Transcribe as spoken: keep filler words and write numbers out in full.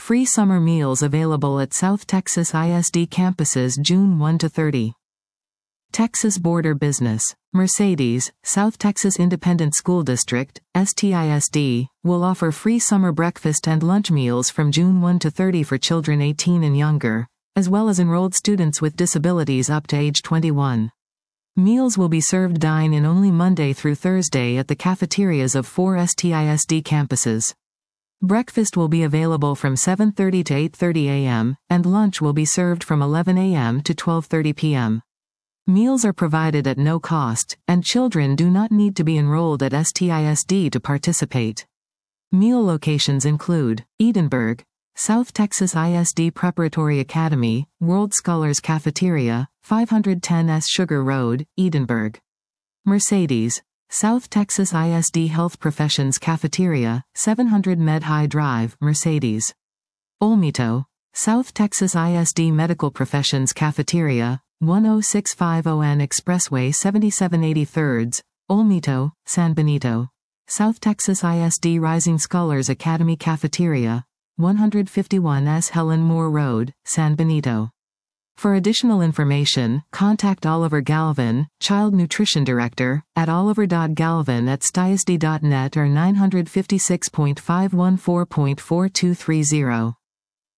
Free summer meals available at South Texas I S D campuses June first to thirtieth. Texas Border Business. Mercedes, South Texas Independent School District, S T I S D, will offer free summer breakfast and lunch meals from June first to thirtieth for children eighteen and younger, as well as enrolled students with disabilities up to age twenty-one. Meals will be served dine-in only Monday through Thursday at the cafeterias of four S T I S D campuses. Breakfast will be available from seven thirty to eight thirty a m, and lunch will be served from eleven a m to twelve thirty p m Meals are provided at no cost, and children do not need to be enrolled at S T I S D to participate. Meal locations include Edinburg, South Texas I S D Preparatory Academy, World Scholars Cafeteria, five ten S Sugar Road, Edinburg. Mercedes, South Texas I S D Health Professions Cafeteria, seven hundred Med High Drive, Mercedes. Olmito, South Texas I S D Medical Professions Cafeteria, ten sixty-five N Expressway seventy-seven eighty-third, Olmito, San Benito. South Texas I S D Rising Scholars Academy Cafeteria, one fifty-one S Helen Moore Road, San Benito. For additional information, contact Oliver Galvin, Child Nutrition Director, at oliver dot galvin at stisd dot net or nine five six point five one four point four two three zero.